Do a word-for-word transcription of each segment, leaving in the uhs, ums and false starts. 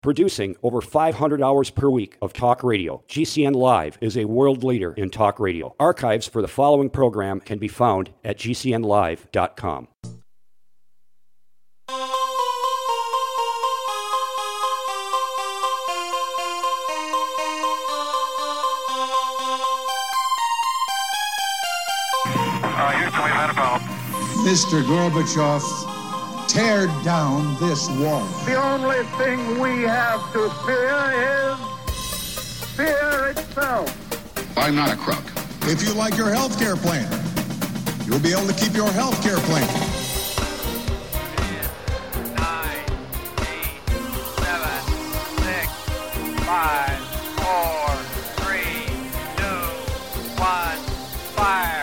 Producing over five hundred hours per week of talk radio, G C N Live is a world leader in talk radio. Archives for the following program can be found at g c n live dot com. Uh, Houston, we've had a problem. Mister Gorbachev, tear down this wall. The only thing we have to fear is fear itself. I'm not a crook. If you like your health care plan, you'll be able to keep your health care plan. ten, nine, eight, seven, six, five, four, three, two, one, fire.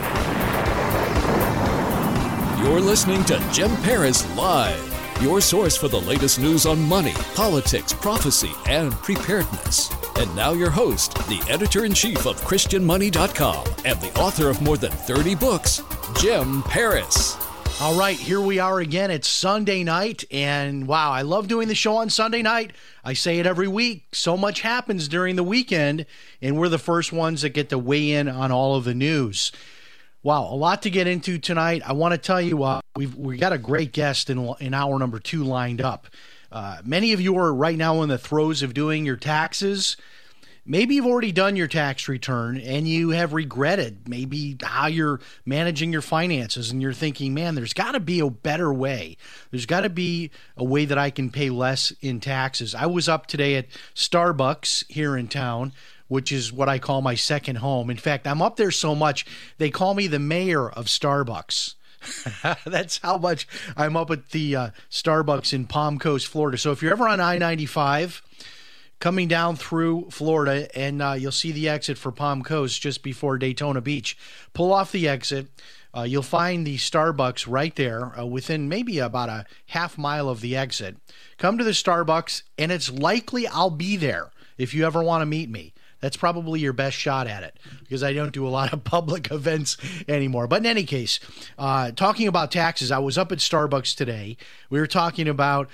You're listening to Jim Paris Live, your source for the latest news on money, politics, prophecy, and preparedness. And now your host, the editor-in-chief of Christian Money dot com and the author of more than thirty books, Jim Paris. All right, here we are again. It's Sunday night, and wow, I love doing the show on Sunday night. I say it every week. So much happens during the weekend, and we're the first ones that get to weigh in on all of the news. Wow, a lot to get into tonight. I want to tell you, uh, we've we got a great guest in, in hour number two lined up. Uh, many of you are right now in the throes of doing your taxes. Maybe you've already done your tax return and you have regretted maybe how you're managing your finances, and you're thinking, man, there's got to be a better way. There's got to be a way that I can pay less in taxes. I was up today at Starbucks here in town, which is what I call my second home. In fact, I'm up there so much, they call me the mayor of Starbucks. That's how much I'm up at the uh, Starbucks in Palm Coast, Florida. So if you're ever on I ninety-five, coming down through Florida, and uh, you'll see the exit for Palm Coast just before Daytona Beach, pull off the exit. Uh, you'll find the Starbucks right there uh, within maybe about a half mile of the exit. Come to the Starbucks, and it's likely I'll be there if you ever want to meet me. That's probably your best shot at it, because I don't do a lot of public events anymore. But in any case, uh, talking about taxes, I was up at Starbucks today. We were talking about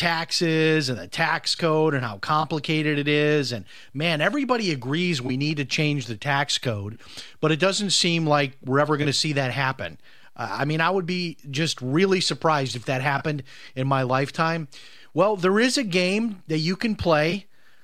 taxes and the tax code and how complicated it is. And man, everybody agrees we need to change the tax code, but it doesn't seem like we're ever going to see that happen. Uh, I mean, I would be just really surprised if that happened in my lifetime. Well, there is a game that you can play.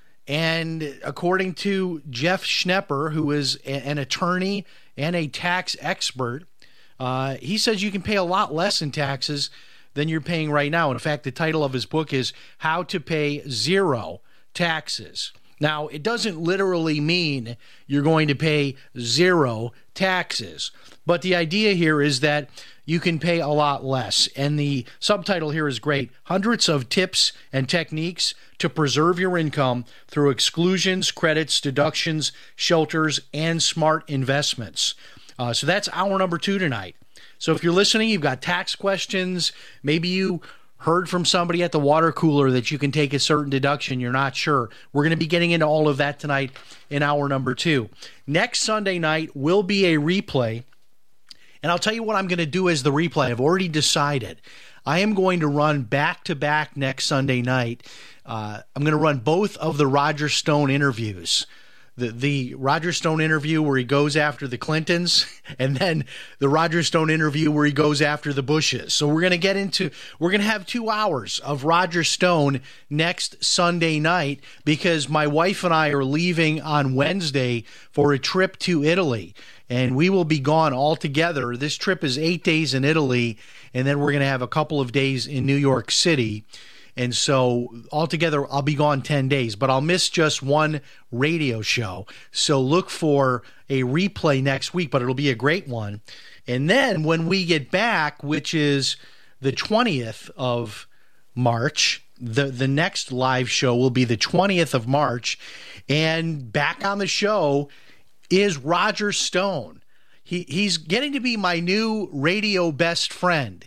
And according to Jeff Schnepper, who is a, an attorney and a tax expert, uh, he says you can pay a lot less in taxes than you're paying right now. In fact, the title of his book is How to Pay Zero Taxes. Now, it doesn't literally mean you're going to pay zero taxes, but the idea here is that you can pay a lot less. And the subtitle here is great. Hundreds of tips and techniques to preserve your income through exclusions, credits, deductions, shelters, and smart investments. Uh, so that's hour number two tonight. So if you're listening, you've got tax questions. Maybe you heard from somebody at the water cooler that you can take a certain deduction. You're not sure. We're going to be getting into all of that tonight in hour number two. Next Sunday night will be a replay. And I'll tell you what I'm going to do as the replay. I've already decided. I am going to run back-to-back next Sunday night. Uh, I'm going to run both of the Roger Stone interviews. The, the Roger Stone interview where he goes after the Clintons, and then the Roger Stone interview where he goes after the Bushes. So we're going to get into, we're going to have two hours of Roger Stone next Sunday night, because my wife and I are leaving on Wednesday for a trip to Italy. And we will be gone all together. This trip is eight days in Italy, and then we're going to have a couple of days in New York City. And so altogether, I'll be gone ten days, but I'll miss just one radio show. So look for a replay next week, but it'll be a great one. And then when we get back, which is the twentieth of March, the, the next live show will be the twentieth of March. And back on the show is Roger Stone. He, he's getting to be my new radio best friend.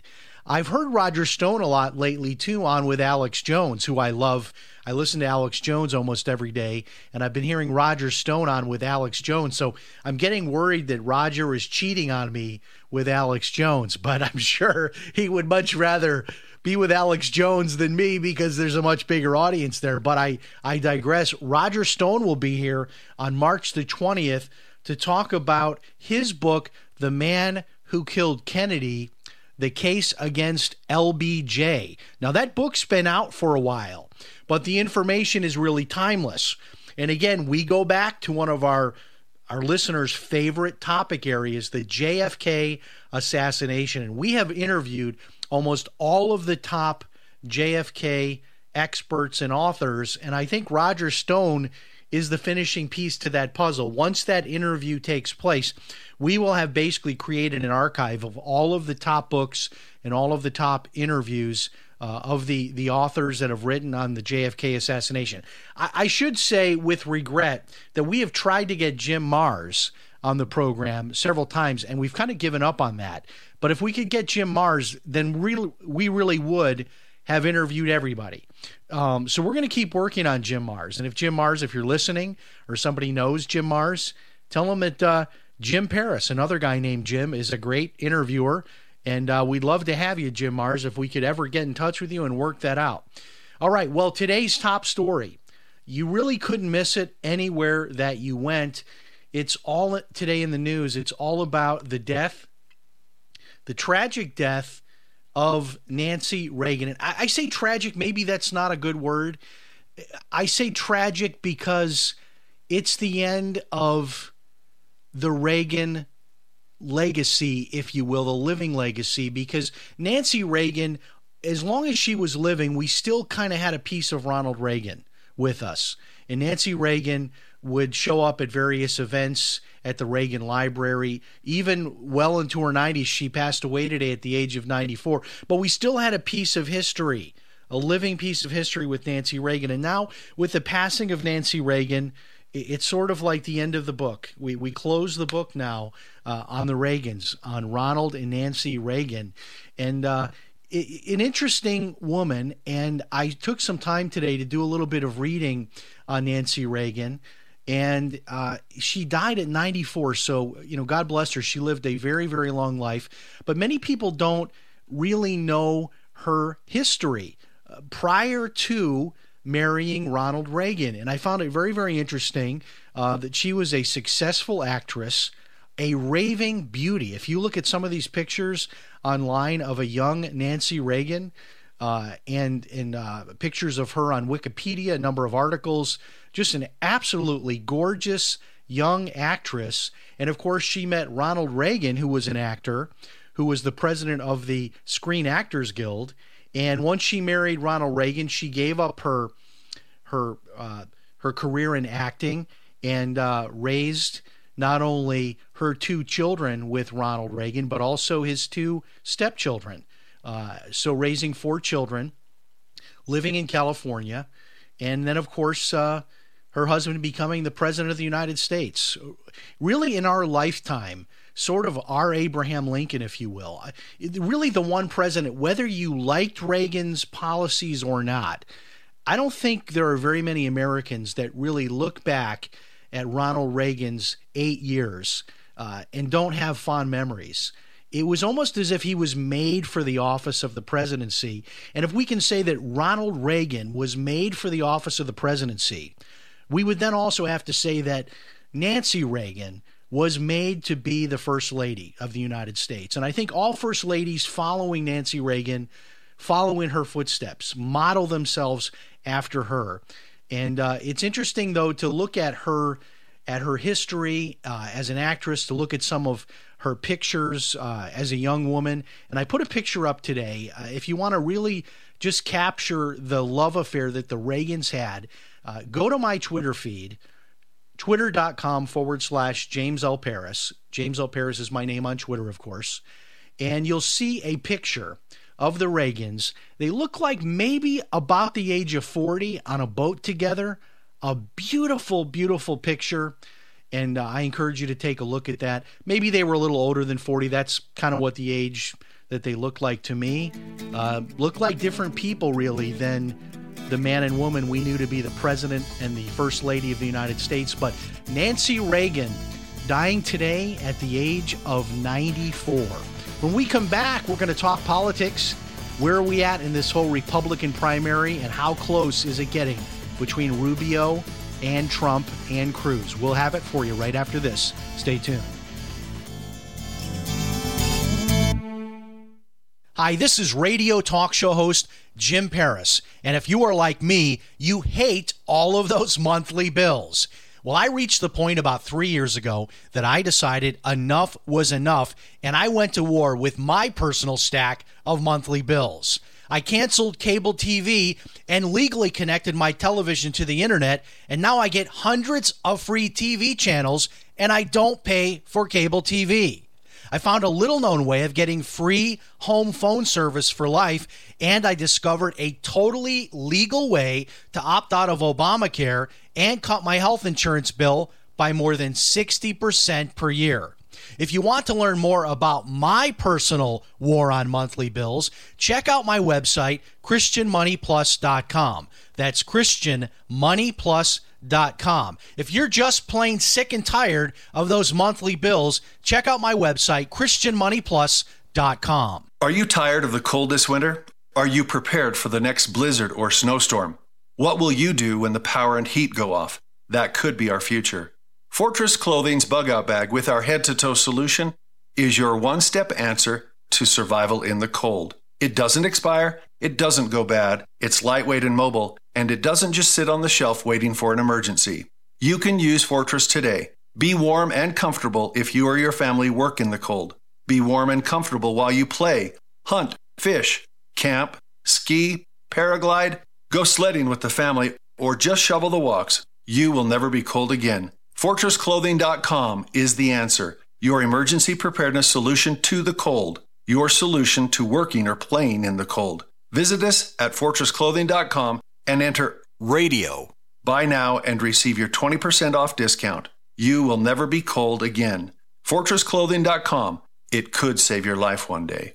I've heard Roger Stone a lot lately, too, on with Alex Jones, who I love. I listen to Alex Jones almost every day, and I've been hearing Roger Stone on with Alex Jones. So I'm getting worried that Roger is cheating on me with Alex Jones, but I'm sure he would much rather be with Alex Jones than me because there's a much bigger audience there. But I, I digress. Roger Stone will be here on March the twentieth to talk about his book, The Man Who Killed Kennedy, The Case Against L B J. Now, that book's been out for a while, but the information is really timeless. And again, we go back to one of our our listeners' favorite topic areas, the J F K assassination. And we have interviewed almost all of the top J F K experts and authors, and I think Roger Stone is the finishing piece to that puzzle. Once that interview takes place, we will have basically created an archive of all of the top books and all of the top interviews uh, of the, the authors that have written on the J F K assassination. I, I should say with regret that we have tried to get Jim Marrs on the program several times, and we've kind of given up on that. But if we could get Jim Marrs, then really, we really would have interviewed everybody. Um, so we're going to keep working on Jim Marrs. And if Jim Marrs, if you're listening or somebody knows Jim Marrs, tell him that uh, Jim Paris, another guy named Jim, is a great interviewer. And uh, we'd love to have you, Jim Marrs, if we could ever get in touch with you and work that out. All right, well, today's top story. You really couldn't miss it anywhere that you went. It's all today in the news. It's all about the death, the tragic death of Nancy Reagan. And I, I say tragic, maybe that's not a good word. I say tragic because it's the end of the Reagan legacy, if you will, the living legacy, because Nancy Reagan, as long as she was living, we still kind of had a piece of Ronald Reagan with us. And Nancy Reagan would show up at various events at the Reagan Library. Even well into her nineties, she passed away today at the age of ninety-four. But we still had a piece of history, a living piece of history with Nancy Reagan. And now with the passing of Nancy Reagan, it's sort of like the end of the book. We we close the book now uh, on the Reagans, on Ronald and Nancy Reagan. And uh, an interesting woman, and I took some time today to do a little bit of reading on Nancy Reagan. And uh, she died at ninety-four, so, you know, God bless her. She lived a very, very long life. But many people don't really know her history uh, prior to marrying Ronald Reagan. And I found it very, very interesting uh, that she was a successful actress, a raving beauty. If you look at some of these pictures online of a young Nancy Reagan, Uh, and and uh, pictures of her on Wikipedia, a number of articles, just an absolutely gorgeous young actress. And of course, she met Ronald Reagan, who was an actor, who was the president of the Screen Actors Guild. And once she married Ronald Reagan, she gave up her her uh, her career in acting and uh, raised not only her two children with Ronald Reagan, but also his two stepchildren. Uh, so raising four children, living in California, and then, of course, uh, her husband becoming the president of the United States. Really, in our lifetime, sort of our Abraham Lincoln, if you will. Really the one president, whether you liked Reagan's policies or not, I don't think there are very many Americans that really look back at Ronald Reagan's eight years uh, and don't have fond memories. It was almost as if he was made for the office of the presidency. And if we can say that Ronald Reagan was made for the office of the presidency, we would then also have to say that Nancy Reagan was made to be the First Lady of the United States. And I think all First Ladies following Nancy Reagan, follow in her footsteps, model themselves after her. And uh, it's interesting, though, to look at her at her history uh, as an actress, to look at some of her pictures uh, as a young woman. And I put a picture up today. Uh, if you want to really just capture the love affair that the Reagans had, uh, go to my Twitter feed, twitter.com forward slash James L. Paris. James L. Paris is my name on Twitter, of course. And you'll see a picture of the Reagans. They look like maybe about the age of forty on a boat together. A beautiful, beautiful picture. And uh, I encourage you to take a look at that. Maybe they were a little older than forty. That's kind of what the age that they look like to me. Uh, look like different people, really, than the man and woman we knew to be the president and the first lady of the United States. But Nancy Reagan dying today at the age of ninety-four. When we come back, we're going to talk politics. Where are we at in this whole Republican primary, and how close is it getting between Rubio and Trump and Cruz? We'll have it for you right after this. Stay tuned. Hi, this is radio talk show host Jim Paris. And if you are like me, you hate all of those monthly bills. Well, I reached the point about three years ago that I decided enough was enough, and I went to war with my personal stack of monthly bills. I canceled cable T V and legally connected my television to the internet, and now I get hundreds of free T V channels, and I don't pay for cable T V. I found a little-known way of getting free home phone service for life, and I discovered a totally legal way to opt out of Obamacare and cut my health insurance bill by more than sixty percent per year. If you want to learn more about my personal war on monthly bills, check out my website, Christian Money Plus dot com. That's Christian Money Plus dot com. If you're just plain sick and tired of those monthly bills, check out my website, Christian Money Plus dot com. Are you tired of the cold this winter? Are you prepared for the next blizzard or snowstorm? What will you do when the power and heat go off? That could be our future. Fortress Clothing's Bug Out Bag with our head-to-toe solution is your one-step answer to survival in the cold. It doesn't expire, it doesn't go bad, it's lightweight and mobile, and it doesn't just sit on the shelf waiting for an emergency. You can use Fortress today. Be warm and comfortable if you or your family work in the cold. Be warm and comfortable while you play, hunt, fish, camp, ski, paraglide, go sledding with the family, or just shovel the walks. You will never be cold again. Fortress Clothing dot com is the answer. Your emergency preparedness solution to the cold. Your solution to working or playing in the cold. Visit us at Fortress Clothing dot com and enter RADIO. Buy now and receive your twenty percent off discount. You will never be cold again. Fortress Clothing dot com. It could save your life one day.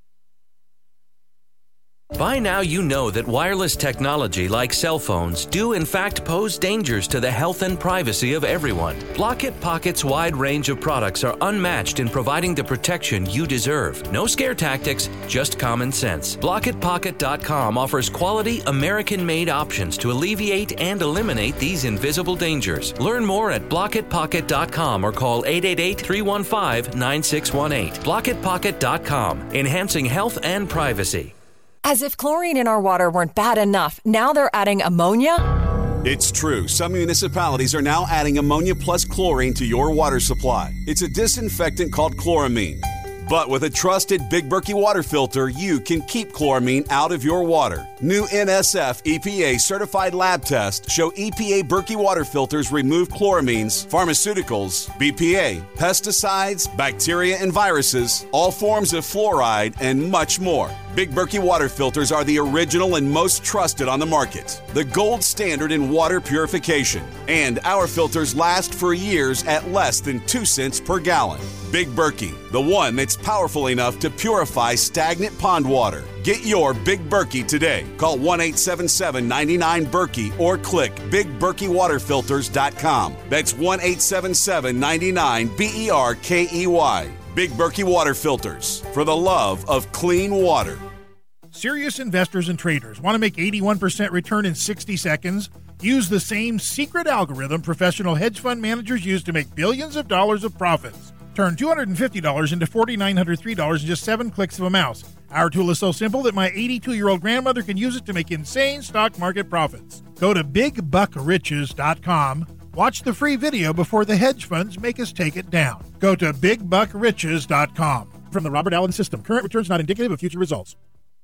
By now you know that wireless technology like cell phones do in fact pose dangers to the health and privacy of everyone. Blockit Pocket's wide range of products are unmatched in providing the protection you deserve. No scare tactics, just common sense. Blockit Pocket dot com offers quality American-made options to alleviate and eliminate these invisible dangers. Learn more at Blockit Pocket dot com or call eight eight eight, three one five, nine six one eight. Blockit Pocket dot com, enhancing health and privacy. As if chlorine in our water weren't bad enough, now they're adding ammonia? It's true. Some municipalities are now adding ammonia plus chlorine to your water supply. It's a disinfectant called chloramine. But with a trusted Big Berkey water filter, you can keep chloramine out of your water. New N S F E P A certified lab tests show E P A Berkey water filters remove chloramines, pharmaceuticals, B P A, pesticides, bacteria and viruses, all forms of fluoride, and much more. Big Berkey water filters are the original and most trusted on the market, the gold standard in water purification. And our filters last for years at less than two cents per gallon. Big Berkey, the one that's powerful enough to purify stagnant pond water. Get your Big Berkey today. Call one eight seven seven, nine nine, Berkey or click big berkey water filters dot com. That's one eight seven seven, nine nine, B E R K E Y. Big Berkey Water Filters, for the love of clean water. Serious investors and traders want to make eighty-one percent return in sixty seconds? Use the same secret algorithm professional hedge fund managers use to make billions of dollars of profits. Turn two hundred fifty dollars into four thousand nine hundred three dollars in just seven clicks of a mouse. Our tool is so simple that my eighty-two-year-old grandmother can use it to make insane stock market profits. Go to big buck riches dot com. Watch the free video before the hedge funds make us take it down. Go to big buck riches dot com. From the Robert Allen System, current returns not indicative of future results.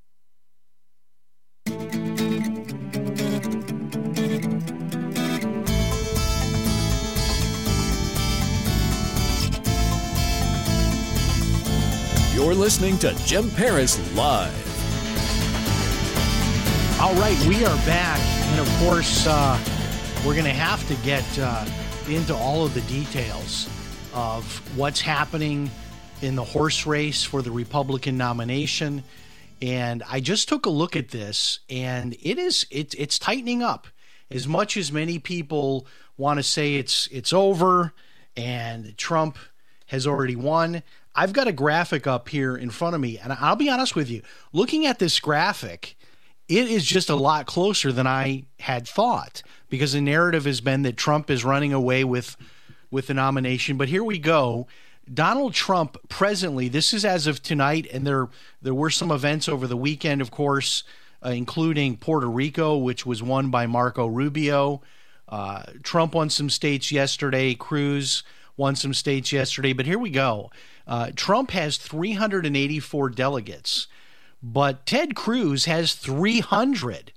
You're listening to Jim Paris Live. All right, we are back. And of course, uh, we're going to have to get uh, into all of the details of what's happening in the horse race for the Republican nomination. And I just took a look at this, and it is it, it's tightening up. As much as many people want to say it's it's over and Trump has already won, I've got a graphic up here in front of me, and I'll be honest with you, looking at this graphic, it is just a lot closer than I had thought, because the narrative has been that Trump is running away with with the nomination. But here we go. Donald Trump presently, this is as of tonight, and there there were some events over the weekend, of course, uh, including Puerto Rico, which was won by Marco Rubio. Uh, Trump won some states yesterday. Cruz won some states yesterday. But here we go. Uh, Trump has three hundred eighty-four delegates, but Ted Cruz has three hundred.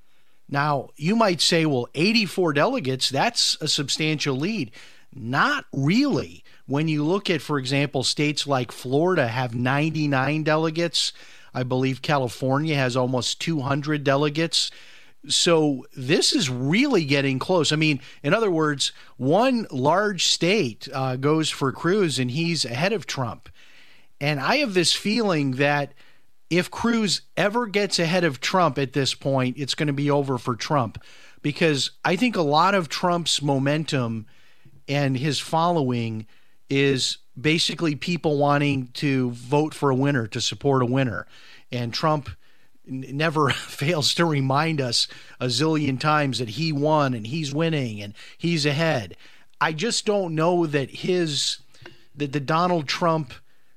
Now, you might say, well, eighty-four delegates, that's a substantial lead. Not really. When you look at, for example, states like Florida have ninety-nine delegates. I believe California has almost two hundred delegates. So this is really getting close. I mean, in other words, one large state uh, goes for Cruz, and he's ahead of Trump. And I have this feeling that if Cruz ever gets ahead of Trump at this point, it's going to be over for Trump, because I think a lot of Trump's momentum and his following is basically people wanting to vote for a winner, to support a winner. And Trump n- never fails to remind us a zillion times that he won and he's winning and he's ahead. I just don't know that his, that the Donald Trump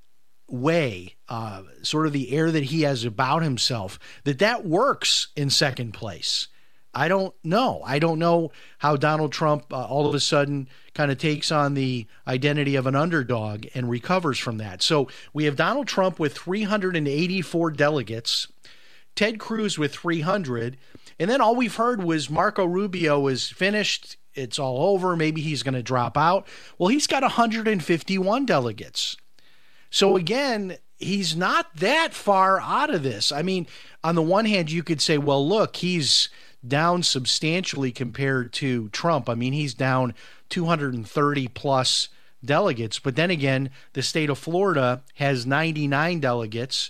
way, uh, sort of the air that he has about himself, that that works in second place. I don't know. I don't know how Donald Trump uh, all of a sudden kind of takes on the identity of an underdog and recovers from that. So we have Donald Trump with three hundred eighty-four delegates, Ted Cruz with three hundred, and then all we've heard was Marco Rubio is finished. It's all over. Maybe he's going to drop out. Well, he's got one hundred fifty-one delegates. So again, he's not that far out of this. I mean, on the one hand, you could say, well, look, he's down substantially compared to Trump. I mean, he's down two hundred thirty plus delegates. But then again, the state of Florida has ninety-nine delegates.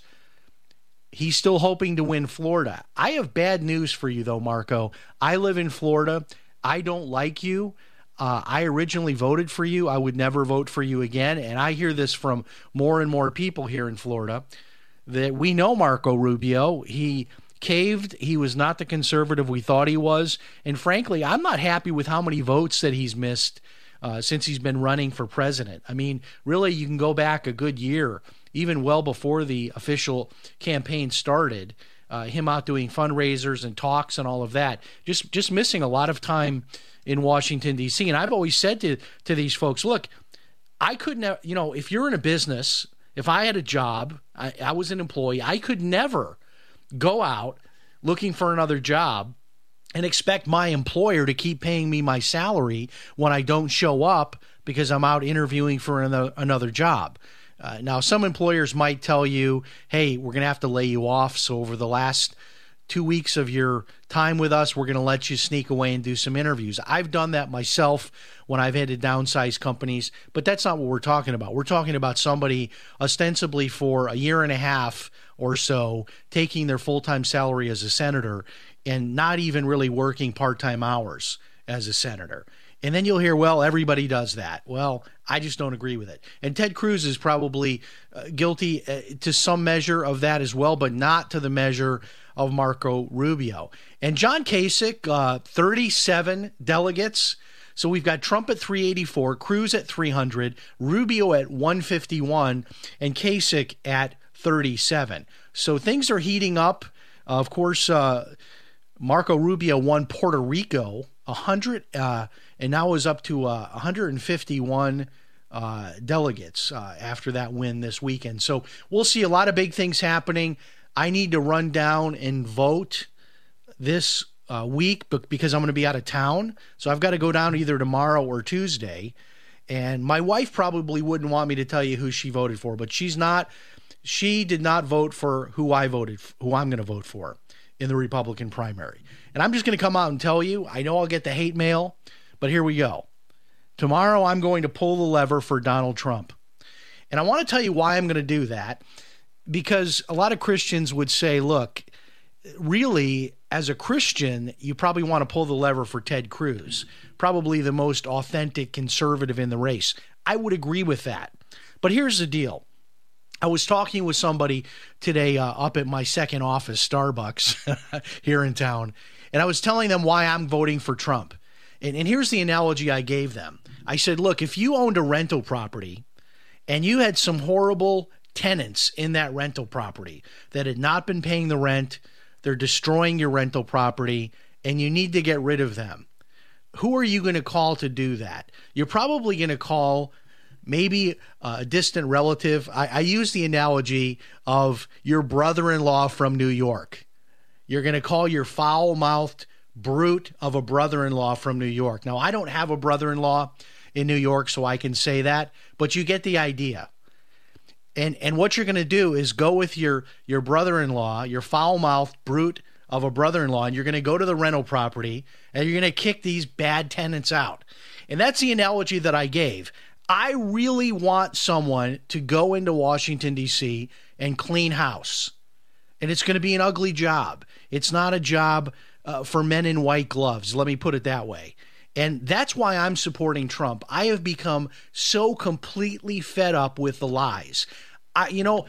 He's still hoping to win Florida. I have bad news for you, though, Marco. I live in Florida. I don't like you. Uh, I originally voted for you. I would never vote for you again. And I hear this from more and more people here in Florida, that we know Marco Rubio. He caved. He was not the conservative we thought he was. And frankly, I'm not happy with how many votes that he's missed uh, since he's been running for president. I mean, really, you can go back a good year, even well before the official campaign started, uh, him out doing fundraisers and talks and all of that, just just missing a lot of time in Washington, D C. And I've always said to, to these folks, look, I couldn't have, you know, if you're in a business, if I had a job, I, I was an employee, I could never go out looking for another job and expect my employer to keep paying me my salary when I don't show up because I'm out interviewing for another, another job. Uh, now, some employers might tell you, hey, we're going to have to lay you off. So over the last two weeks of your time with us, we're going to let you sneak away and do some interviews. I've done that myself when I've had to downsize companies, but that's not what we're talking about. We're talking about somebody ostensibly for a year and a half or so taking their full-time salary as a senator and not even really working part-time hours as a senator. And then you'll hear, well, everybody does that. Well, I just don't agree with it. And Ted Cruz is probably uh, guilty uh, to some measure of that as well, but not to the measure of Marco Rubio. And John Kasich, uh, thirty-seven delegates. So we've got Trump at three eighty-four, Cruz at three hundred, Rubio at one fifty-one, and Kasich at thirty-seven. So things are heating up. Uh, of course, uh, Marco Rubio won Puerto Rico one hundred, uh, and now is up to uh, one hundred fifty-one uh, delegates uh, after that win this weekend. So we'll see a lot of big things happening. I need to run down and vote this uh, week because I'm going to be out of town. So I've got to go down either tomorrow or Tuesday. And my wife probably wouldn't want me to tell you who she voted for, but she's not. She did not vote for who I voted, who I'm going to vote for in the Republican primary. And I'm just going to come out and tell you, I know I'll get the hate mail, but here we go. Tomorrow I'm going to pull the lever for Donald Trump. And I want to tell you why I'm going to do that, because a lot of Christians would say, look, really, as a Christian, you probably want to pull the lever for Ted Cruz, probably the most authentic conservative in the race. I would agree with that. But here's the deal. I was talking with somebody today uh, up at my second office, Starbucks, here in town, and I was telling them why I'm voting for Trump. And, and here's the analogy I gave them. I said, look, if you owned a rental property and you had some horrible tenants in that rental property that had not been paying the rent, they're destroying your rental property, and you need to get rid of them, who are you going to call to do that? You're probably going to call maybe a distant relative. I, I use the analogy of your brother-in-law from New York. You're going to call your foul-mouthed brute of a brother-in-law from New York. Now, I don't have a brother-in-law in New York, so I can say that, but you get the idea. And and what you're going to do is go with your, your brother-in-law, your foul-mouthed brute of a brother-in-law, and you're going to go to the rental property, and you're going to kick these bad tenants out. And that's the analogy that I gave. I really want someone to go into Washington, D C and clean house. And it's going to be an ugly job. It's not a job uh, for men in white gloves. Let me put it that way. And that's why I'm supporting Trump. I have become so completely fed up with the lies. I, you know,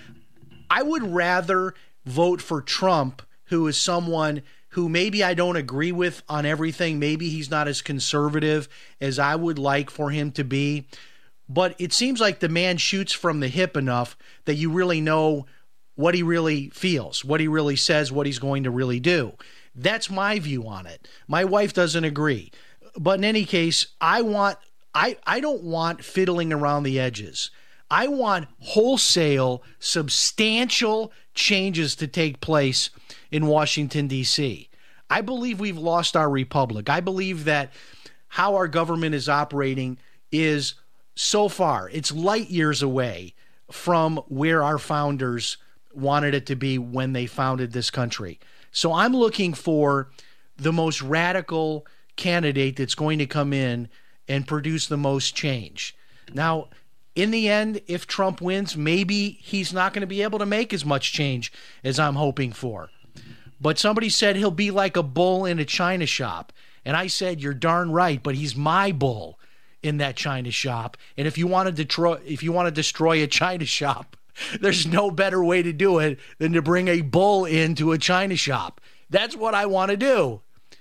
I would rather vote for Trump, who is someone who maybe I don't agree with on everything. Maybe he's not as conservative as I would like for him to be. But it seems like the man shoots from the hip enough that you really know what he really feels, what he really says, what he's going to really do. That's my view on it. My wife doesn't agree. But in any case, I want I, I don't want fiddling around the edges. I want wholesale, substantial changes to take place in Washington, D C. I believe we've lost our republic. I believe that how our government is operating is so far, it's light years away from where our founders wanted it to be when they founded this country. So I'm looking for the most radical candidate that's going to come in and produce the most change. Now, in the end, if Trump wins, maybe he's not going to be able to make as much change as I'm hoping for. But somebody said he'll be like a bull in a china shop. And I said, you're darn right, but he's my bull in that china shop. And if you want to destroy, if you want to destroy a china shop, there's no better way to do it than to bring a bull into a china shop. That's what I want to do.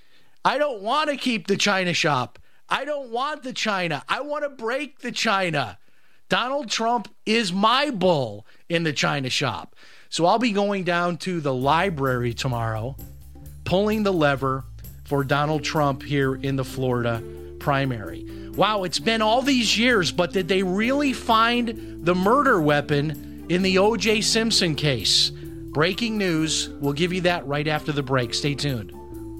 I don't want to keep the china shop. I don't want the china. I want to break the china. Donald Trump is my bull in the china shop. So I'll be going down to the library tomorrow, pulling the lever for Donald Trump here in the Florida primary. Wow, it's been all these years, but did they really find the murder weapon in the O J Simpson case? Breaking news. We'll give you that right after the break. Stay tuned.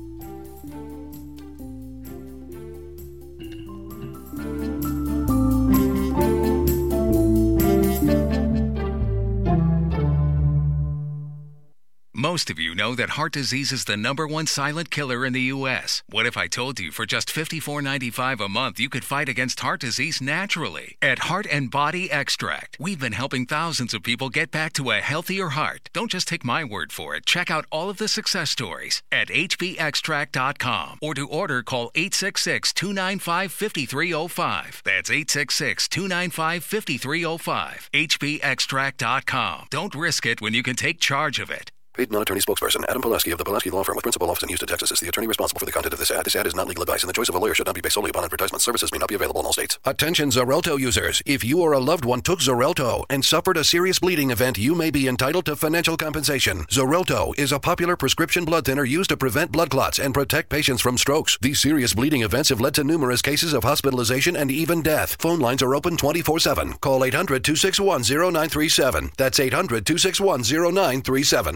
Most of you know that heart disease is the number one silent killer in the U S. What if I told you for just fifty-four dollars and ninety-five cents a month you could fight against heart disease naturally? At Heart and Body Extract, we've been helping thousands of people get back to a healthier heart. Don't just take my word for it. Check out all of the success stories at H B extract dot com, or to order, call eight six six, two nine five, five three zero five. That's eight six six, two nine five, five three zero five. H B extract dot com. Don't risk it when you can take charge of it. Paid non-attorney spokesperson Adam Pulaski of the Pulaski Law Firm with principal office in Houston, Texas is the attorney responsible for the content of this ad. This ad is not legal advice, and the choice of a lawyer should not be based solely upon advertisement. Services may not be available in all states. Attention Xarelto users. If you or a loved one took Xarelto and suffered a serious bleeding event, you may be entitled to financial compensation. Xarelto is a popular prescription blood thinner used to prevent blood clots and protect patients from strokes. These serious bleeding events have led to numerous cases of hospitalization and even death. Phone lines are open twenty-four seven. Call eight hundred, two six one, zero nine three seven. That's eight hundred, two six one, zero nine three seven.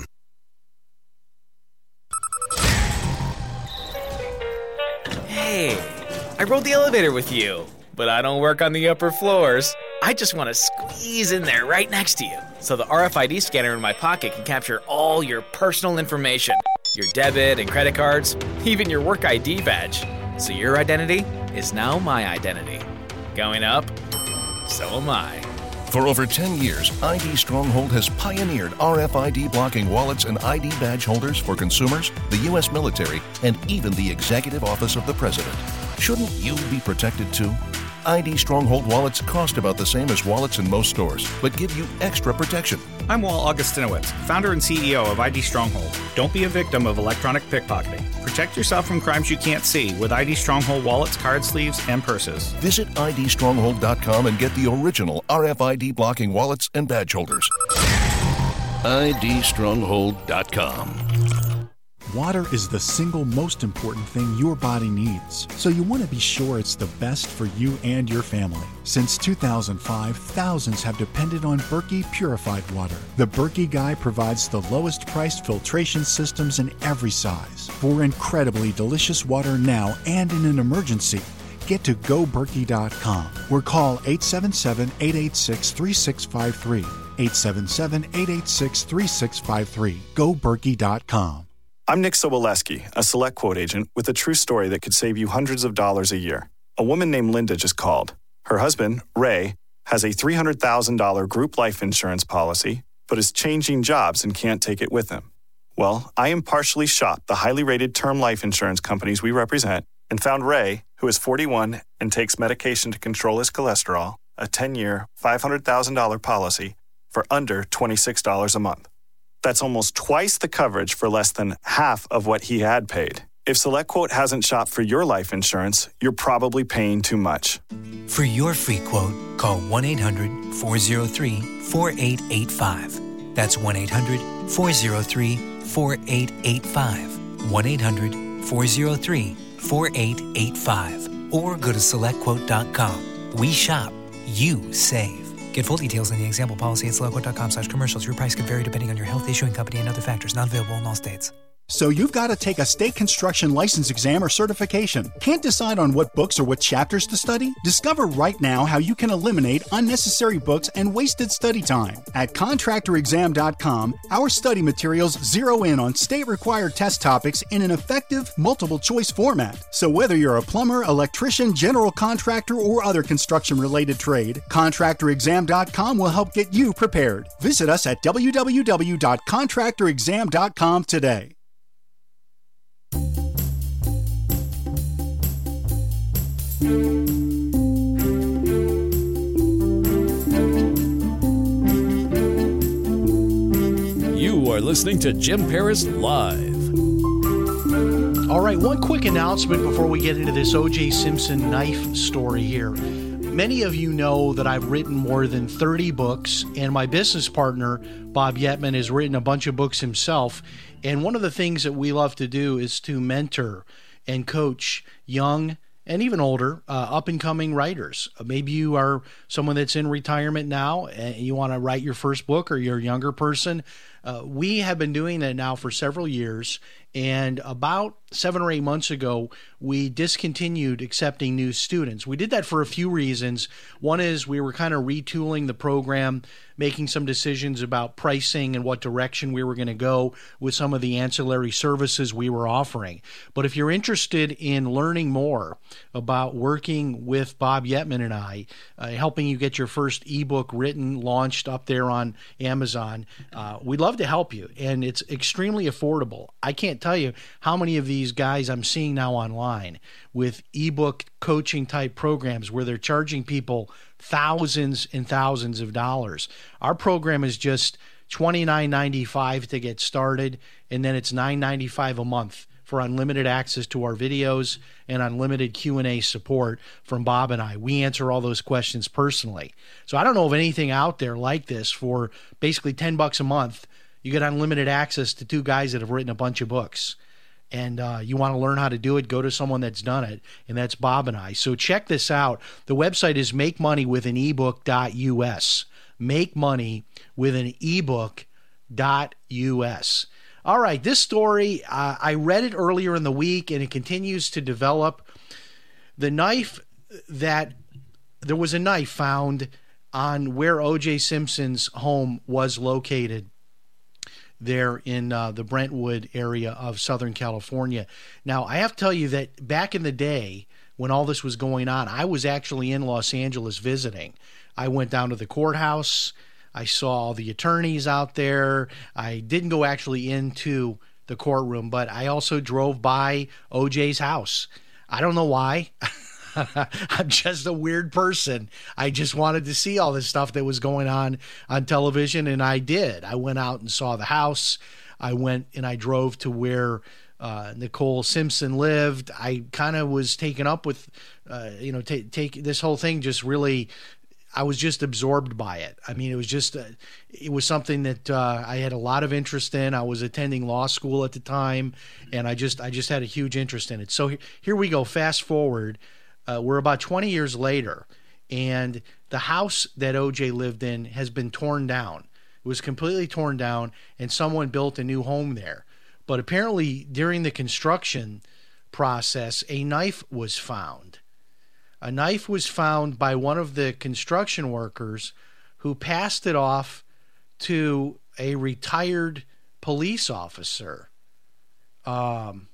Hey, I rode the elevator with you, but I don't work on the upper floors. I just want to squeeze in there right next to you, so the R F I D scanner in my pocket can capture all your personal information, your debit and credit cards, even your work I D badge. So your identity is now my identity. Going up, so am I. For over ten years, I D Stronghold has pioneered R F I D blocking wallets and I D badge holders for consumers, the U S military, and even the Executive Office of the President. Shouldn't you be protected too? I D Stronghold wallets cost about the same as wallets in most stores, but give you extra protection. I'm Walt Augustinowicz, founder and C E O of I D Stronghold. Don't be a victim of electronic pickpocketing. Protect yourself from crimes you can't see with I D Stronghold wallets, card sleeves, and purses. Visit I D stronghold dot com and get the original R F I D blocking wallets and badge holders. I D stronghold dot com. Water is the single most important thing your body needs, so you want to be sure it's the best for you and your family. Since two thousand five, thousands have depended on Berkey purified water. The Berkey Guy provides the lowest priced filtration systems in every size. For incredibly delicious water now and in an emergency, get to go berkey dot com or call eight seven seven, eight eight six, three six five three. eight seven seven, eight eight six, three six five three. go berkey dot com. I'm Nick Soboleski, a Select Quote agent with a true story that could save you hundreds of dollars a year. A woman named Linda just called. Her husband, Ray, has a three hundred thousand dollars group life insurance policy, but is changing jobs and can't take it with him. Well, I impartially shopped the highly rated term life insurance companies we represent and found Ray, who is forty-one and takes medication to control his cholesterol, a ten-year, five hundred thousand dollars policy for under twenty-six dollars a month. That's almost twice the coverage for less than half of what he had paid. If SelectQuote hasn't shopped for your life insurance, you're probably paying too much. For your free quote, call one eight hundred, four oh three, four eight eight five. That's one eight hundred, four oh three, four eight eight five. one eight hundred, four oh three, four eight eight five. Or go to select quote dot com. We shop, you save. Get full details on the example policy at select quote dot com slash commercials. Your price could vary depending on your health, issuing company, and other factors. Not available in all states. So you've got to take a state construction license exam or certification. Can't decide on what books or what chapters to study? Discover right now how you can eliminate unnecessary books and wasted study time. At contractor exam dot com, our study materials zero in on state-required test topics in an effective, multiple-choice format. So whether you're a plumber, electrician, general contractor, or other construction-related trade, contractor exam dot com will help get you prepared. Visit us at w w w dot contractor exam dot com today. You are listening to Jim Paris Live. All right, one quick announcement before we get into this O J Simpson knife story here. Many of you know that I've written more than thirty books, and my business partner, Bob Yetman, has written a bunch of books himself. And one of the things that we love to do is to mentor and coach young and even older, uh, up-and-coming writers. Maybe you are someone that's in retirement now and you want to write your first book, or you're a younger person. Uh, we have been doing that now for several years, and about seven or eight months ago, we discontinued accepting new students. We did that for a few reasons. One is we were kind of retooling the program, making some decisions about pricing and what direction we were going to go with some of the ancillary services we were offering. But if you're interested in learning more about working with Bob Yetman and I, uh, helping you get your first ebook written, launched up there on Amazon, uh, we'd love to help you. And it's extremely affordable. I can't tell you how many of these guys I'm seeing now online with ebook coaching type programs where they're charging people thousands and thousands of dollars. Our program is just twenty-nine ninety-five to get started, and then it's nine ninety-five a month for unlimited access to our videos and unlimited Q and A support from Bob and I. We answer all those questions personally. So I don't know of anything out there like this. For basically ten bucks a month, you get unlimited access to two guys that have written a bunch of books. And uh, you want to learn how to do it, go to someone that's done it, and that's Bob and I. So check this out. The website is make money with an ebook dot u s. make money with an ebook dot u s. All right, this story, uh, I read it earlier in the week, and it continues to develop. The knife that, there was a knife found on where O J Simpson's home was located there in uh, the Brentwood area of Southern California. Now, I have to tell you that back in the day when all this was going on, I was actually in Los Angeles visiting. I went down to the courthouse. I saw all the attorneys out there. I didn't go actually into the courtroom, but I also drove by O J's house. I don't know why. I'm just a weird person. I just wanted to see all this stuff that was going on on television, and I did. I went out and saw the house. I went and I drove to where uh, Nicole Simpson lived. I kind of was taken up with, uh, you know, take take this whole thing. Just really, I was just absorbed by it. I mean, it was just, uh, it was something that uh, I had a lot of interest in. I was attending law school at the time, and I just, I just had a huge interest in it. So he, here we go. Fast forward. Uh, we're about twenty years later, and the house that O J lived in has been torn down. It was completely torn down, and someone built a new home there. But apparently, during the construction process, a knife was found. A knife was found by one of the construction workers who passed it off to a retired police officer um,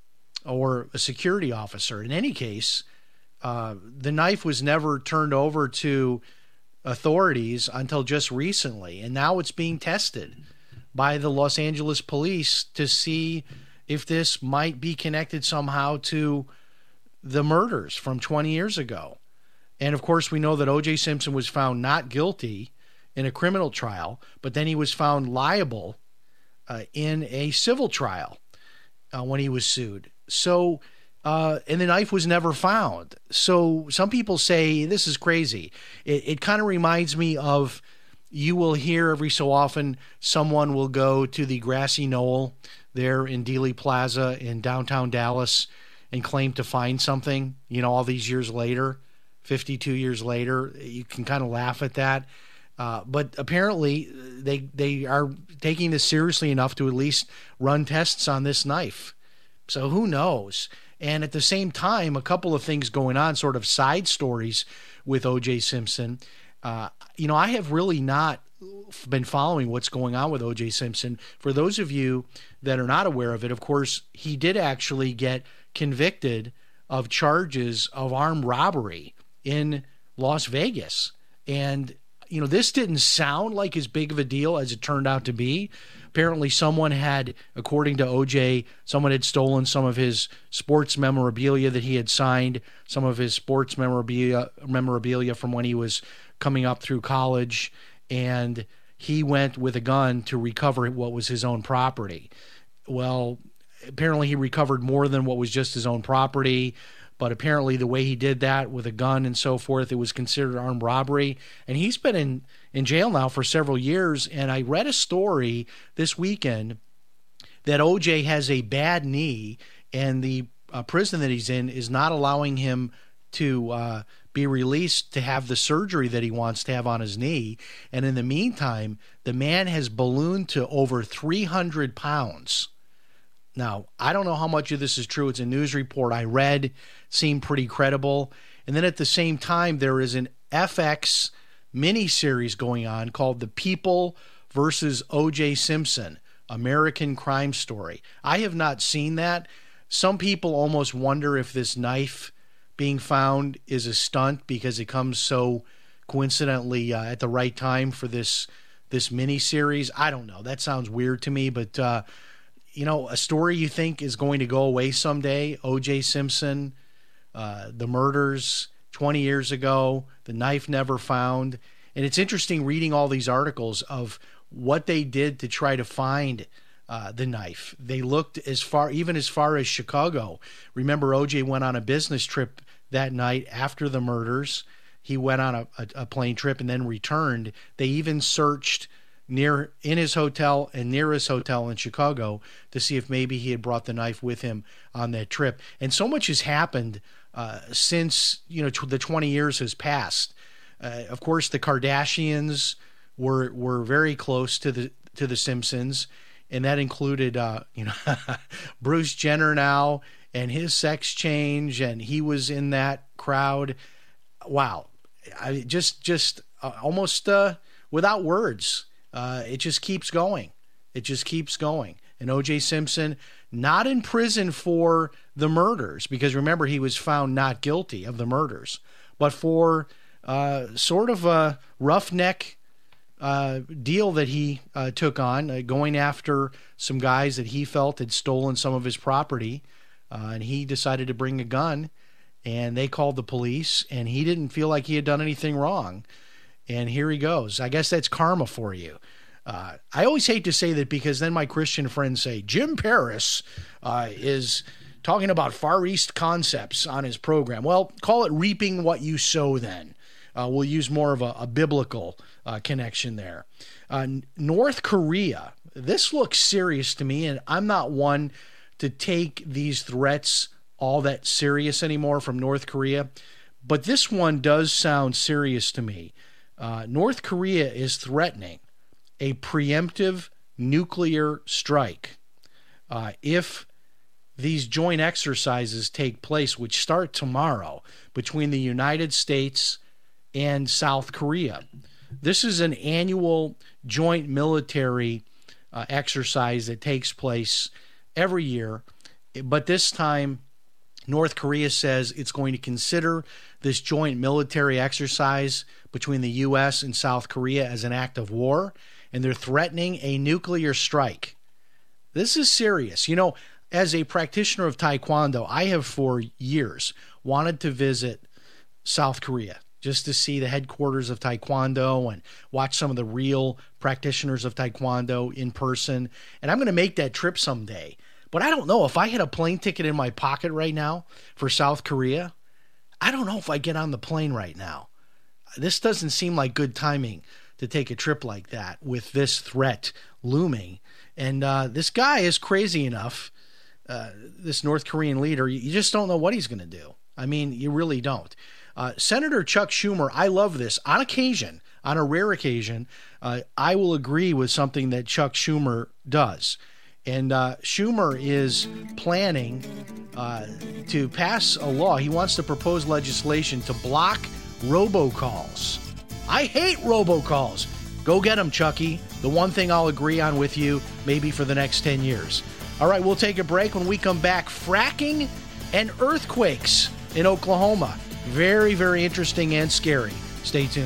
or a security officer. In any case, Uh, the knife was never turned over to authorities until just recently, and now it's being tested by the Los Angeles police to see if this might be connected somehow to the murders from twenty years ago. And of course, we know that O J Simpson was found not guilty in a criminal trial, but then he was found liable uh, in a civil trial uh, when he was sued. So Uh, and the knife was never found. So some people say this is crazy. It, it kind of reminds me of, you will hear every so often someone will go to the grassy knoll there in Dealey Plaza in downtown Dallas and claim to find something, you know, all these years later, fifty-two years later. You can kind of laugh at that. Uh, but apparently they they are taking this seriously enough to at least run tests on this knife. So who knows? And at the same time, a couple of things going on, sort of side stories with O J Simpson. Uh, you know, I have really not been following what's going on with O J Simpson. For those of you that are not aware of it, of course, he did actually get convicted of charges of armed robbery in Las Vegas. And, you know, this didn't sound like as big of a deal as it turned out to be. Apparently someone had, according to O J, someone had stolen some of his sports memorabilia that he had signed, some of his sports memorabilia memorabilia from when he was coming up through college, and he went with a gun to recover what was his own property. Well, apparently he recovered more than what was just his own property, but apparently the way he did that with a gun and so forth, it was considered armed robbery. And he's been in, in jail now for several years. And I read a story this weekend that O J has a bad knee, and the uh, prison that he's in is not allowing him to uh, be released to have the surgery that he wants to have on his knee. And in the meantime, the man has ballooned to over three hundred pounds. Now, I don't know how much of this is true. It's a news report I read, seemed pretty credible. And then at the same time, there is an F X miniseries going on called The People versus O J Simpson, American Crime Story. I have not seen that. Some people almost wonder if this knife being found is a stunt because it comes so coincidentally uh, at the right time for this this miniseries. I don't know. That sounds weird to me, but uh, you know, a story you think is going to go away someday, O J Simpson, uh, the murders twenty years ago, the knife never found. And it's interesting reading all these articles of what they did to try to find uh, the knife. They looked as far, even as far as Chicago. Remember, O J went on a business trip that night after the murders. He went on a, a, a plane trip and then returned. They even searched near in his hotel and near his hotel in Chicago to see if maybe he had brought the knife with him on that trip. And so much has happened uh, since, you know, t- the twenty years has passed. Uh, of course, the Kardashians were were very close to the to the Simpsons, and that included uh, you know Bruce Jenner now and his sex change, and he was in that crowd. Wow, I just just uh, almost uh, without words. Uh, it just keeps going. It just keeps going. And O J Simpson, not in prison for the murders, because remember, he was found not guilty of the murders, but for uh, sort of a roughneck uh, deal that he uh, took on, uh, going after some guys that he felt had stolen some of his property. Uh, and he decided to bring a gun, and they called the police, and he didn't feel like he had done anything wrong. And here he goes. I guess that's karma for you. Uh, I always hate to say that, because then my Christian friends say, Jim Paris uh, is talking about Far East concepts on his program. Well, call it reaping what you sow then. Uh, we'll use more of a, a biblical uh, connection there. Uh, North Korea, this looks serious to me, and I'm not one to take these threats all that serious anymore from North Korea, but this one does sound serious to me. Uh, North Korea is threatening a preemptive nuclear strike uh, if these joint exercises take place, which start tomorrow, between the United States and South Korea. This is an annual joint military uh, exercise that takes place every year, but this time North Korea says it's going to consider this joint military exercise between the U S and South Korea as an act of war, and they're threatening a nuclear strike. This is serious. You know, as a practitioner of Taekwondo, I have for years wanted to visit South Korea just to see the headquarters of Taekwondo and watch some of the real practitioners of Taekwondo in person. And I'm going to make that trip someday. But I don't know, if I had a plane ticket in my pocket right now for South Korea, I don't know if I get on the plane right now. This doesn't seem like good timing to take a trip like that with this threat looming. And uh, this guy is crazy enough, uh, this North Korean leader, you just don't know what he's going to do. I mean, you really don't. Uh, Senator Chuck Schumer, I love this. On occasion, on a rare occasion, uh, I will agree with something that Chuck Schumer does. And uh, Schumer is planning uh, to pass a law. He wants to propose legislation to block robocalls. I hate robocalls. Go get them, Chucky. The one thing I'll agree on with you, maybe for the next ten years. All right, we'll take a break. When we come back, fracking and earthquakes in Oklahoma. Very, very interesting and scary. Stay tuned.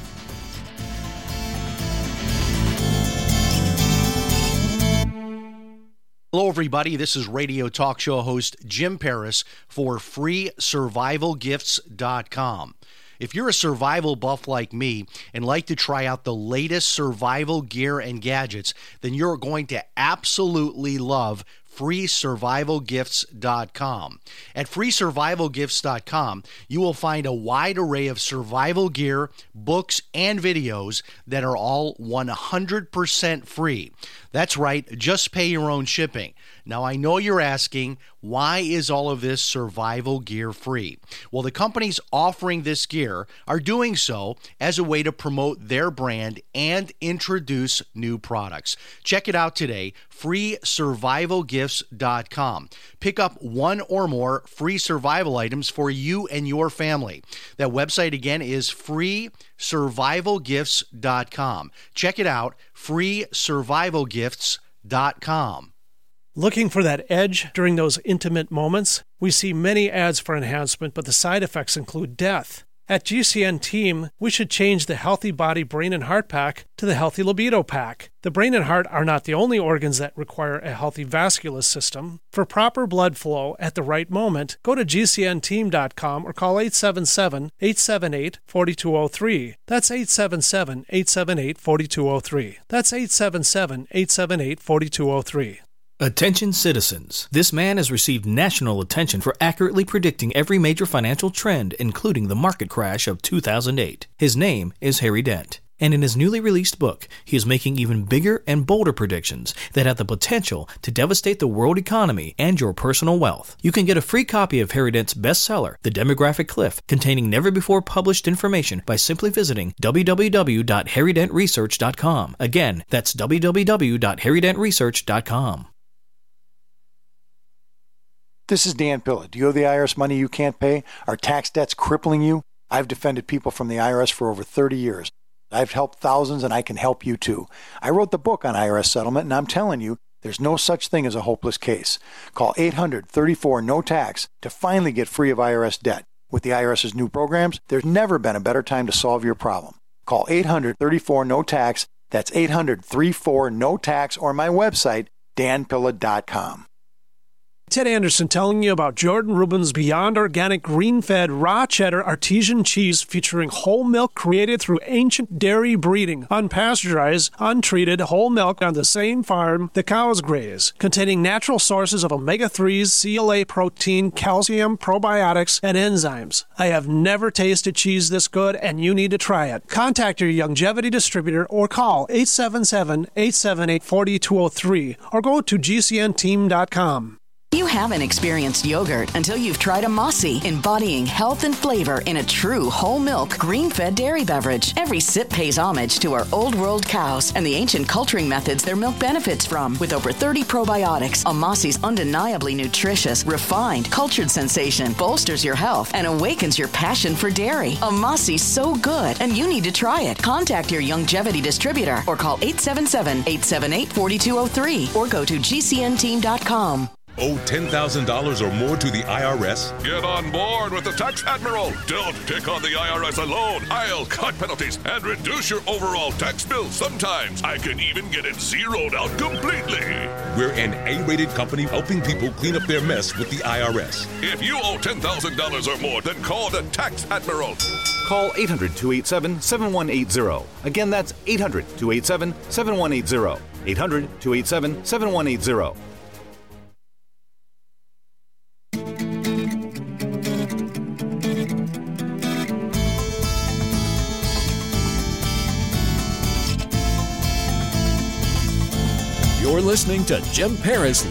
Hello, everybody. This is radio talk show host Jim Paris for free survival gifts dot com. If you're a survival buff like me and like to try out the latest survival gear and gadgets, then you're going to absolutely love free survival gifts dot com. At free survival gifts dot com, you will find a wide array of survival gear, books, and videos that are all one hundred percent free. That's right, just pay your own shipping. Now, I know you're asking, why is all of this survival gear free? Well, the companies offering this gear are doing so as a way to promote their brand and introduce new products. Check it out today, free survival gifts dot com. Pick up one or more free survival items for you and your family. That website again is free survival gifts dot com. Check it out, free survival gifts dot com. Looking for that edge during those intimate moments? We see many ads for enhancement, but the side effects include death. At G C N Team, we should change the Healthy Body, Brain, and Heart Pack to the Healthy Libido Pack. The brain and heart are not the only organs that require a healthy vascular system. For proper blood flow at the right moment, go to G C N team dot com or call eight seven seven, eight seven eight, four two zero three. That's eight seven seven, eight seven eight, four two zero three. That's eight seven seven, eight seven eight, four two zero three. Attention citizens. This man has received national attention for accurately predicting every major financial trend, including the market crash of two thousand eight. His name is Harry Dent. And in his newly released book, he is making even bigger and bolder predictions that have the potential to devastate the world economy and your personal wealth. You can get a free copy of Harry Dent's bestseller, The Demographic Cliff, containing never-before-published information by simply visiting w w w dot harry dent research dot com. Again, that's w w w dot harry dent research dot com. This is Dan Pilla. Do you owe the I R S money you can't pay? Are tax debts crippling you? I've defended people from the I R S for over thirty years. I've helped thousands, and I can help you too. I wrote the book on I R S settlement, and I'm telling you, there's no such thing as a hopeless case. Call eight hundred, thirty-four, no tax to finally get free of I R S debt. With the IRS's new programs, there's never been a better time to solve your problem. Call eight hundred, thirty-four, no tax. That's eight hundred, thirty-four, no tax, or my website, dan pilla dot com. Ted Anderson telling you about Jordan Rubin's Beyond Organic Green-Fed Raw Cheddar Artesian Cheese featuring whole milk created through ancient dairy breeding, unpasteurized, untreated whole milk on the same farm the cows graze, containing natural sources of omega threes, C L A protein, calcium, probiotics, and enzymes. I have never tasted cheese this good, and you need to try it. Contact your Youngevity distributor or call eight seven seven, eight seven eight, four two zero three or go to G C N team dot com. You haven't experienced yogurt until you've tried a Mossy, embodying health and flavor in a true whole milk, green-fed dairy beverage. Every sip pays homage to our old world cows and the ancient culturing methods their milk benefits from. With over thirty probiotics, a Mossy's undeniably nutritious, refined, cultured sensation bolsters your health and awakens your passion for dairy. A Mossy's so good, and you need to try it. Contact your Youngevity distributor or call eight seven seven, eight seven eight, four two zero three or go to G C N team dot com. Owe ten thousand dollars or more to the I R S? Get on board with the Tax Admiral. Don't pick on the I R S alone. I'll cut penalties and reduce your overall tax bill. Sometimes I can even get it zeroed out completely. We're an A-rated company helping people clean up their mess with the I R S. If you owe ten thousand dollars or more, then call the Tax Admiral. Call eight hundred, two eight seven, seven one eight zero. Again, that's eight hundred, two eight seven, seven one eight zero. eight hundred, two eight seven, seven one eight zero. You're listening to Jim Paris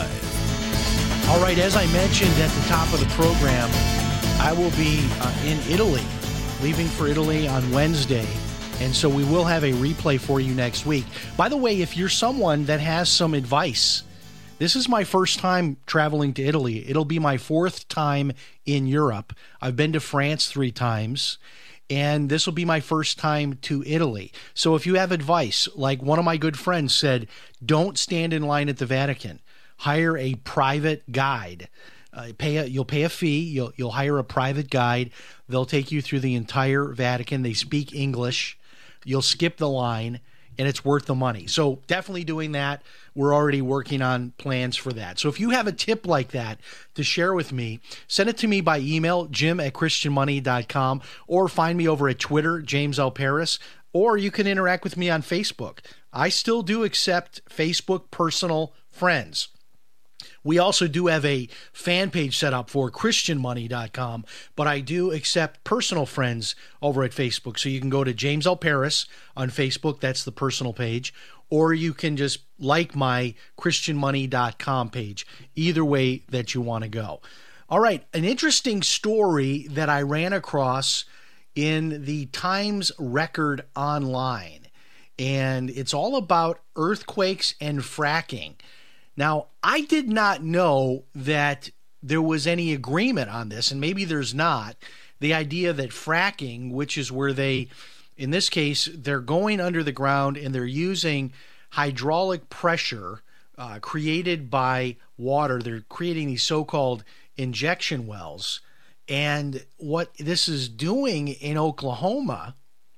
Live. All right, as I mentioned at the top of the program, I will be uh, in Italy, leaving for Italy on Wednesday, and so we will have a replay for you next week. By the way, if you're someone that has some advice, this is my first time traveling to Italy. It'll be my fourth time in Europe. I've been to France three times, and this will be my first time to Italy. So if you have advice, like one of my good friends said, don't stand in line at the Vatican. Hire a private guide. Uh, pay a, you'll pay a fee. You'll you'll hire a private guide. They'll take you through the entire Vatican. They speak English. You'll skip the line, and it's worth the money. So definitely doing that. We're already working on plans for that. So if you have a tip like that to share with me, send it to me by email, jim at christian money dot com, or find me over at Twitter, James L. Paris, or you can interact with me on Facebook. I still do accept Facebook personal friends. We also do have a fan page set up for christian money dot com, but I do accept personal friends over at Facebook. So you can go to James L. Paris on Facebook. That's the personal page. Or you can just like my christian money dot com page. Either way that you want to go. All right, an interesting story that I ran across in the Times Record Online. And it's all about earthquakes and fracking. Now, I did not know that there was any agreement on this, and maybe there's not. The idea that fracking, which is where they, in this case, they're going under the ground and they're using hydraulic pressure uh, created by water. They're creating these so-called injection wells. And what this is doing in Oklahoma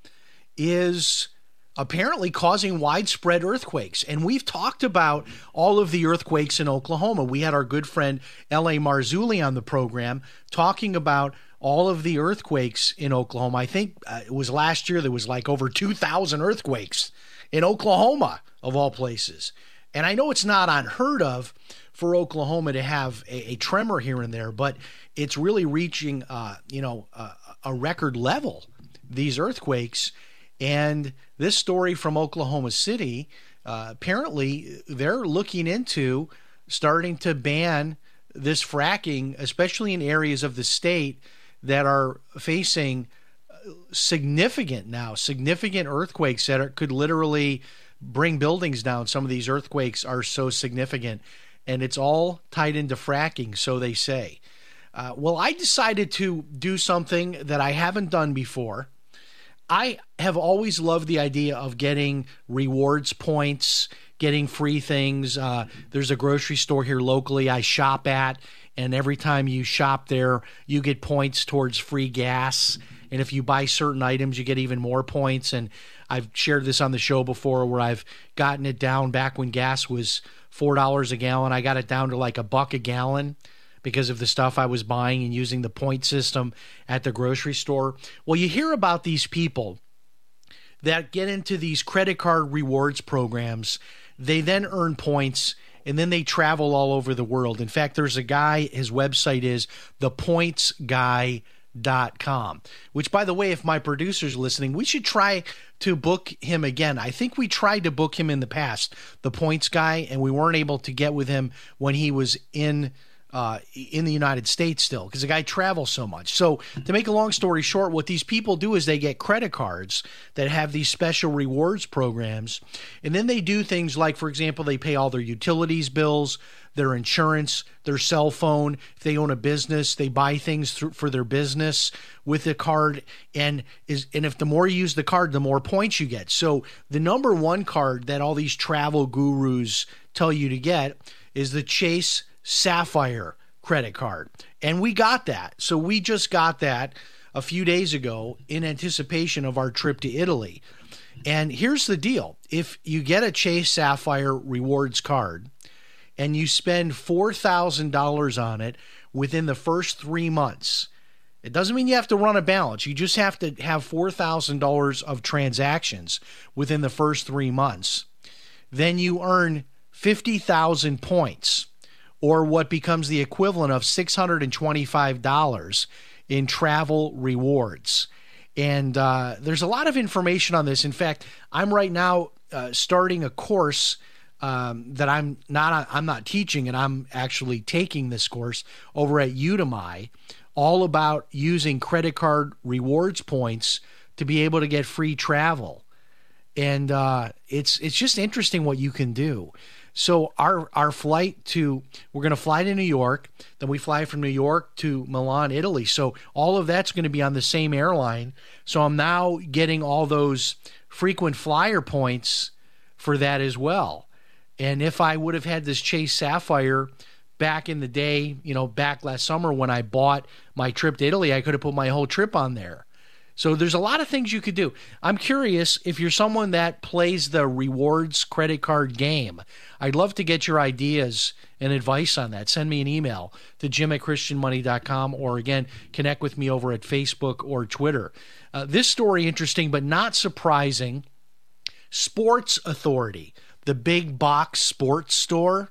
is apparently causing widespread earthquakes. And we've talked about all of the earthquakes in Oklahoma. We had our good friend L A Marzulli on the program talking about all of the earthquakes in Oklahoma. I think uh, it was last year there was like over two thousand earthquakes in Oklahoma, of all places. And I know it's not unheard of for Oklahoma to have a, a tremor here and there, but it's really reaching, uh, you know, uh, a record level, these earthquakes. And this story from Oklahoma City, uh, apparently they're looking into starting to ban this fracking, especially in areas of the state that are facing significant now, significant earthquakes that are, could literally bring buildings down. Some of these earthquakes are so significant, and it's all tied into fracking, so they say. Uh, well, I decided to do something that I haven't done before. I have always loved the idea of getting rewards points, getting free things. Uh, there's a grocery store here locally I shop at, and every time you shop there, you get points towards free gas. And if you buy certain items, you get even more points. And I've shared this on the show before where I've gotten it down back when gas was four dollars a gallon. I got it down to like a buck a gallon because of the stuff I was buying and using the point system at the grocery store. Well, you hear about these people that get into these credit card rewards programs. They then earn points, and then they travel all over the world. In fact, there's a guy, his website is the points guy dot com, which, by the way, if my producer's listening, we should try to book him again. I think we tried to book him in the past, the Points Guy, and we weren't able to get with him when he was in uh, in the United States still, because the guy travels so much. So to make a long story short, what these people do is they get credit cards that have these special rewards programs, and then they do things like, for example, they pay all their utilities bills, their insurance, their cell phone. If they own a business, they buy things through, for their business with the card. And is and if the more you use the card, the more points you get. So the number one card that all these travel gurus tell you to get is the Chase Sapphire credit card. And we got that. So we just got that a few days ago in anticipation of our trip to Italy. And here's the deal. If you get a Chase Sapphire rewards card, and you spend four thousand dollars on it within the first three months, it doesn't mean you have to run a balance. You just have to have four thousand dollars of transactions within the first three months. Then you earn fifty thousand points, or what becomes the equivalent of six hundred twenty-five dollars in travel rewards. And uh, there's a lot of information on this. In fact, I'm right now uh, starting a course Um, that I'm not I'm not teaching, and I'm actually taking this course over at Udemy, all about using credit card rewards points to be able to get free travel. And uh, it's it's just interesting what you can do. So our our flight to we're going to fly to New York, then we fly from New York to Milan, Italy. So all of that's going to be on the same airline. So I'm now getting all those frequent flyer points for that as well. And if I would have had this Chase Sapphire back in the day, you know, back last summer when I bought my trip to Italy, I could have put my whole trip on there. So there's a lot of things you could do. I'm curious if you're someone that plays the rewards credit card game. I'd love to get your ideas and advice on that. Send me an email to jim at christian money dot com, or again, connect with me over at Facebook or Twitter. Uh, this story, interesting but not surprising. Sports Authority, the big box sports store,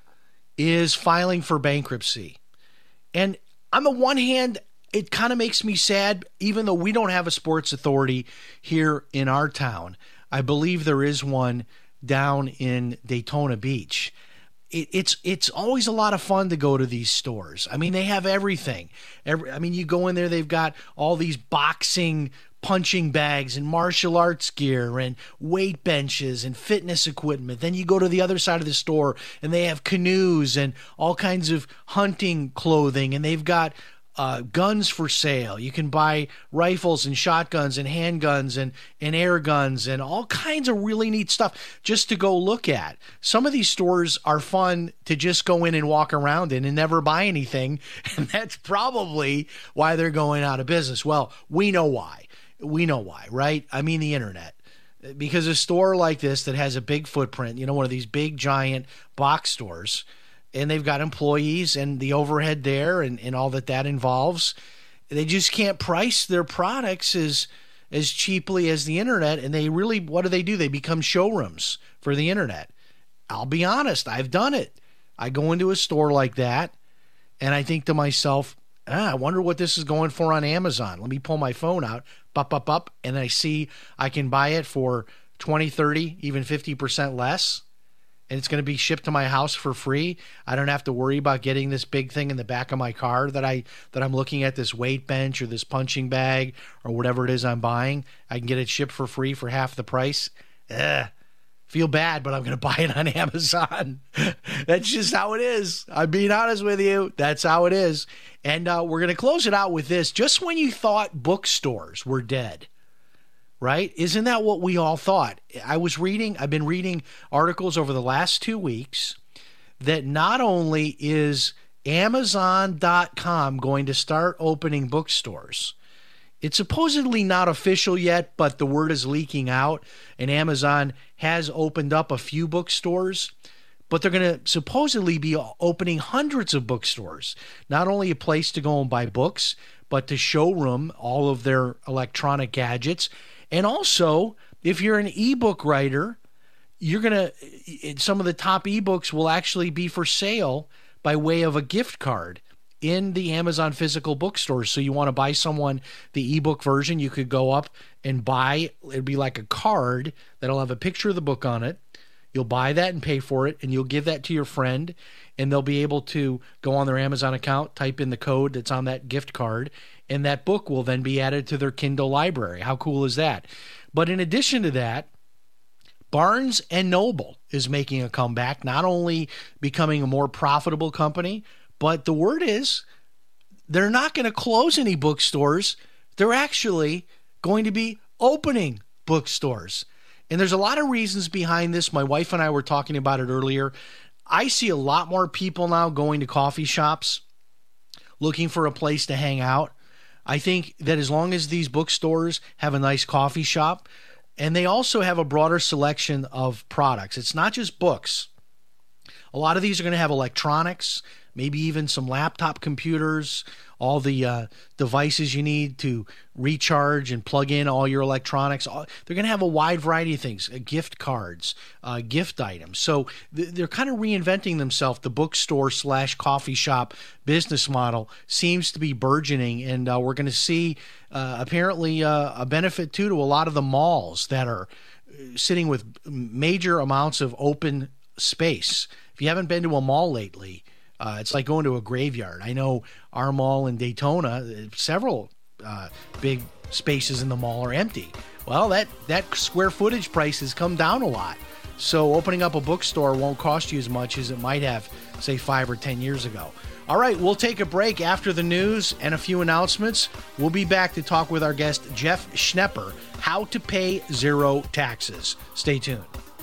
is filing for bankruptcy. And on the one hand, it kind of makes me sad, even though we don't have a sports authority here in our town. I believe there is one down in Daytona Beach. It, it's it's always a lot of fun to go to these stores. I mean, they have everything. Every, I mean, you go in there, they've got all these boxing punching bags and martial arts gear and weight benches and fitness equipment. Then you go to the other side of the store and they have canoes and all kinds of hunting clothing, and they've got uh, guns for sale. You can buy rifles and shotguns and handguns and, and air guns and all kinds of really neat stuff just to go look at. Some of these stores are fun to just go in and walk around in and never buy anything, and that's probably why they're going out of business. Well, we know why. We know why, right? I mean, the internet. Because a store like this that has a big footprint, you know, one of these big, giant box stores, and they've got employees and the overhead there and, and all that that involves, they just can't price their products as, as cheaply as the internet. And they really, what do they do? They become showrooms for the internet. I'll be honest, I've done it. I go into a store like that, and I think to myself, ah, I wonder what this is going for on Amazon. Let me pull my phone out, up, up, up, and I see I can buy it for twenty, thirty, even fifty percent less, and it's going to be shipped to my house for free. I don't have to worry about getting this big thing in the back of my car that, I, that I'm looking at, this weight bench or this punching bag or whatever it is I'm buying. I can get it shipped for free for half the price. Ugh. Feel bad, but I'm going to buy it on Amazon. That's just how it is. I'm being honest with you. That's how it is. And uh, we're going to close it out with this. Just when you thought bookstores were dead, right? Isn't that what we all thought? I was reading, I've been reading articles over the last two weeks that not only is Amazon dot com going to start opening bookstores, it's supposedly not official yet, but the word is leaking out, and Amazon has opened up a few bookstores, but they're going to supposedly be opening hundreds of bookstores. Not only a place to go and buy books, but to showroom all of their electronic gadgets. And also, if you're an ebook writer, you're going to, some of the top ebooks will actually be for sale by way of a gift card in the Amazon physical bookstores. So you want to buy someone the ebook version, you could go up and buy, it'd be like a card that'll have a picture of the book on it. You'll buy that and pay for it, and you'll give that to your friend, and they'll be able to go on their Amazon account, type in the code that's on that gift card, and that book will then be added to their Kindle library. How cool is that? But in addition to that, Barnes and Noble is making a comeback, not only becoming a more profitable company, but the word is they're not going to close any bookstores. They're actually going to be opening bookstores. And there's a lot of reasons behind this. My wife and I were talking about it earlier. I see a lot more people now going to coffee shops looking for a place to hang out. I think that as long as these bookstores have a nice coffee shop, and they also have a broader selection of products. It's not just books. A lot of these are going to have electronics, maybe even some laptop computers, all the uh, devices you need to recharge and plug in all your electronics. They're going to have a wide variety of things, uh, gift cards, uh, gift items. So th- they're kind of reinventing themselves. The bookstore slash coffee shop business model seems to be burgeoning, and uh, we're going to see uh, apparently uh, a benefit too to a lot of the malls that are sitting with major amounts of open space. If you haven't been to a mall lately, Uh, it's like going to a graveyard. I know our mall in Daytona, several uh, big spaces in the mall are empty. Well, that, that square footage price has come down a lot. So opening up a bookstore won't cost you as much as it might have, say, five or ten years ago. All right, we'll take a break after the news and a few announcements. We'll be back to talk with our guest, Jeff Schnepper, how to pay zero taxes. Stay tuned.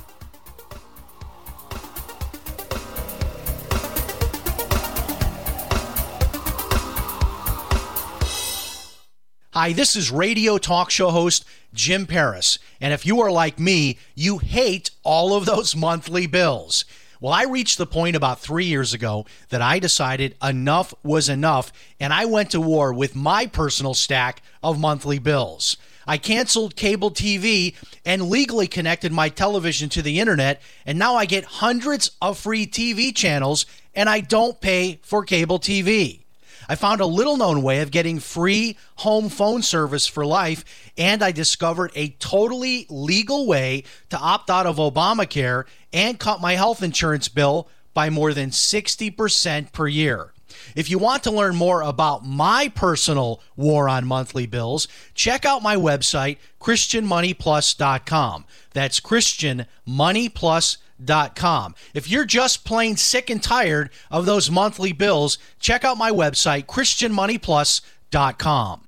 Hi, this is radio talk show host Jim Paris, and if you are like me, you hate all of those monthly bills. Well, I reached the point about three years ago that I decided enough was enough, and I went to war with my personal stack of monthly bills. I canceled cable T V and legally connected my television to the internet, and now I get hundreds of free T V channels, and I don't pay for cable T V. I found a little-known way of getting free home phone service for life, and I discovered a totally legal way to opt out of Obamacare and cut my health insurance bill by more than sixty percent per year. If you want to learn more about my personal war on monthly bills, check out my website, Christian Money Plus dot com. That's Christian Money Plus dot com. If you're just plain sick and tired of those monthly bills, check out my website, Christian Money Plus dot com.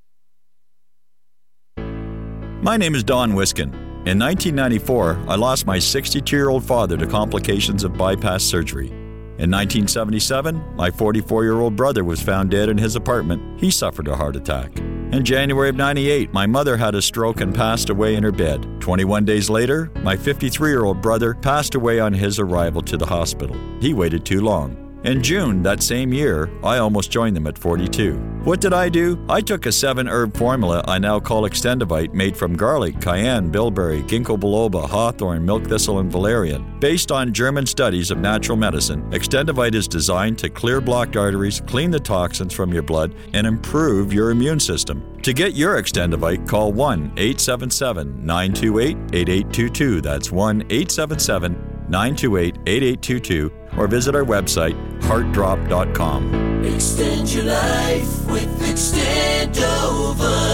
My name is Don Wiskin. In nineteen ninety-four, I lost my sixty-two-year-old father to complications of bypass surgery. In nineteen seventy-seven, my forty-four-year-old brother was found dead in his apartment. He suffered a heart attack. In January of ninety-eight, my mother had a stroke and passed away in her bed. twenty-one days later, my fifty-three-year-old brother passed away on his arrival to the hospital. He waited too long. In June that same year, I almost joined them at forty-two. What did I do? I took a seven-herb formula I now call Extendivite, made from garlic, cayenne, bilberry, ginkgo biloba, hawthorn, milk thistle, and valerian. Based on German studies of natural medicine, Extendivite is designed to clear blocked arteries, clean the toxins from your blood, and improve your immune system. To get your Extendivite, call one eight seven seven, nine two eight, eight eight two two. That's one eight seven seven, nine two eight, eight eight two two, or visit our website, heart drop dot com. Extend your life with Extendovite.